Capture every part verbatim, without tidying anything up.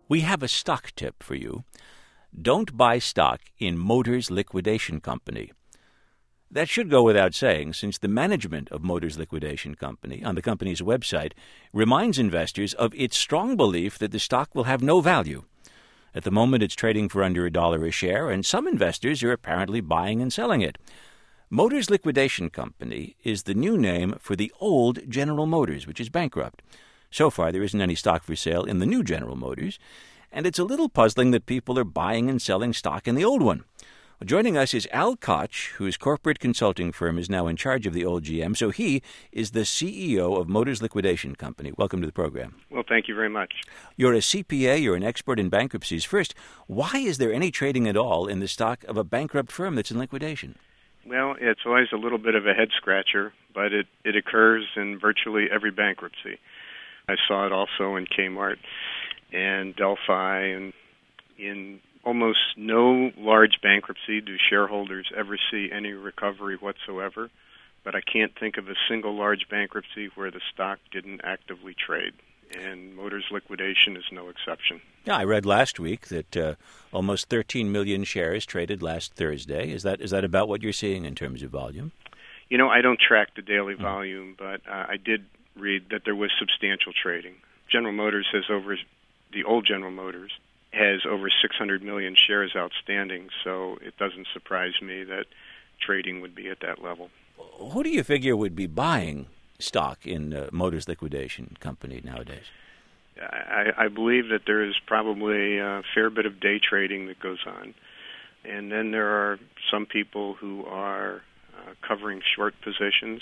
We have a stock tip for you. Don't buy stock in Motors Liquidation Company. That should go without saying, since the management of Motors Liquidation Company on the company's website reminds investors of its strong belief that the stock will have no value. At the moment, it's trading for under a dollar a share, and some investors are apparently buying and selling it. Motors Liquidation Company is the new name for the old General Motors, which is bankrupt. So far, there isn't any stock for sale in the new General Motors, and it's a little puzzling that people are buying and selling stock in the old one. Well, joining us is Al Koch, whose corporate consulting firm is now in charge of the old G M, so he is the C E O of Motors Liquidation Company. Welcome to the program. Well, thank you very much. You're a C P A, you're an expert in bankruptcies. First, why is there any trading at all in the stock of a bankrupt firm that's in liquidation? Well, it's always a little bit of a head-scratcher, but it, it occurs in virtually every bankruptcy. I saw it also in Kmart and Delphi, and in almost no large bankruptcy do shareholders ever see any recovery whatsoever, but I can't think of a single large bankruptcy where the stock didn't actively trade, and Motors Liquidation is no exception. Yeah, I read last week that uh, almost thirteen million shares traded last Thursday. Is that is that about what you're seeing in terms of volume? You know, I don't track the daily volume, but uh, I did read that there was substantial trading. General Motors has over, the old General Motors has over six hundred million shares outstanding, so it doesn't surprise me that trading would be at that level. Who do you figure would be buying stock in uh, Motors Liquidation Company nowadays? I, I believe that there is probably a fair bit of day trading that goes on, and then there are some people who are uh, covering short positions,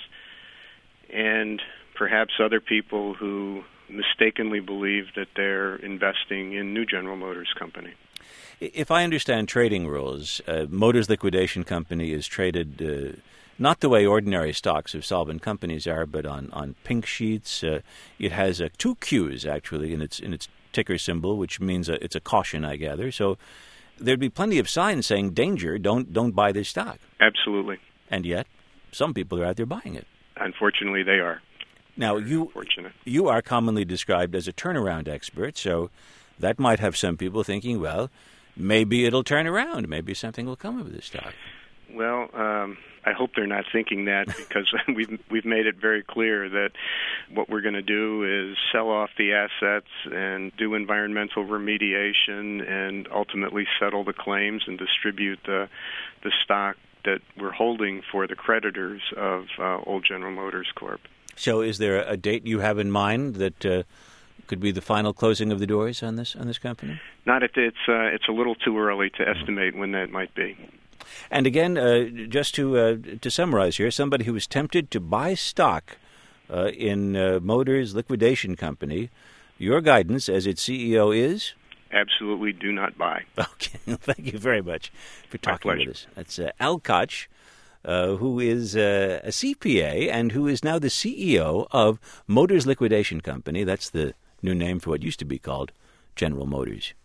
and perhaps other people who mistakenly believe that they're investing in new General Motors Company. If I understand trading rules, uh, Motors Liquidation Company is traded uh, not the way ordinary stocks of solvent companies are, but on, on pink sheets. Uh, it has uh, two Qs, actually, in its in its ticker symbol, which means a, it's a caution, I gather. So there'd be plenty of signs saying, danger, don't don't buy this stock. Absolutely. And yet, some people are out there buying it. Unfortunately, they are. Now, you you are commonly described as a turnaround expert, so that might have some people thinking, well, maybe it'll turn around. Maybe something will come of this stock. Well, um, I hope they're not thinking that, because we've we've made it very clear that what we're going to do is sell off the assets and do environmental remediation and ultimately settle the claims and distribute the the stock that we're holding for the creditors of uh, Old General Motors Corp. So is there a date you have in mind that uh, could be the final closing of the doors on this on this company? Not if it's uh, it's a little too early to estimate when that might be. And again, uh, just to uh, to summarize here, somebody who is tempted to buy stock uh, in uh, Motors Liquidation Company, your guidance as its C E O is? Absolutely do not buy. Okay. Thank you very much for talking with us. That's uh, Al Koch, uh, who is uh, a C P A and who is now the C E O of Motors Liquidation Company. That's the new name for what used to be called General Motors.